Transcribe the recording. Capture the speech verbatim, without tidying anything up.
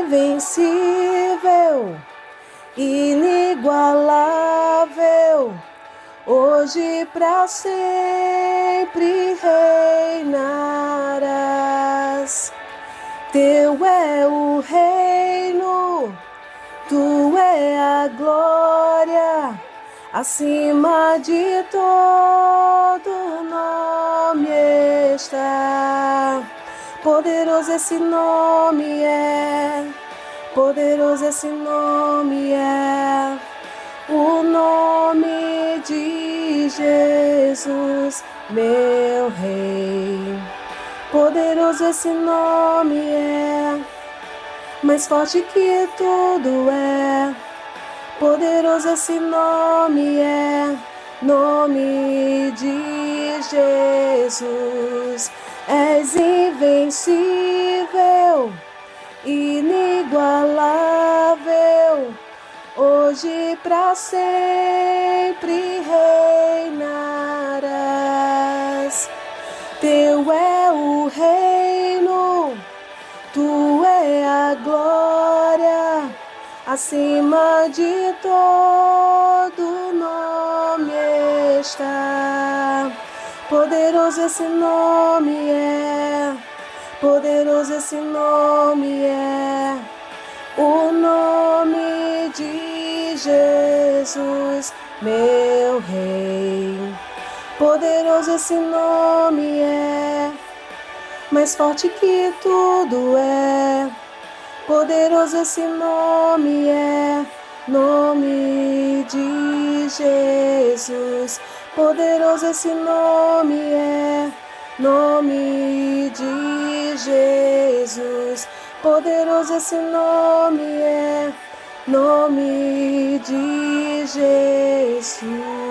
invencível, inigualável, hoje pra sempre reinarás. Teu é o reino, tu é a glória, acima de todo nome está. Poderoso esse nome é, poderoso esse nome é, o nome de Jesus, meu Rei. Poderoso esse nome é, mais forte que tudo é. Poderoso esse nome é, nome de Jesus. És invencível, inigualável, hoje pra sempre reinarás. Teu é o reino, tu é a glória, acima de todo nome está. Poderoso esse nome é, poderoso esse nome é, o nome de Jesus, meu Rei. Poderoso esse nome é, mais forte que tudo é. Poderoso esse nome é, nome de Jesus. Poderoso esse nome é, nome de Jesus. Poderoso esse nome é, nome de Jesus.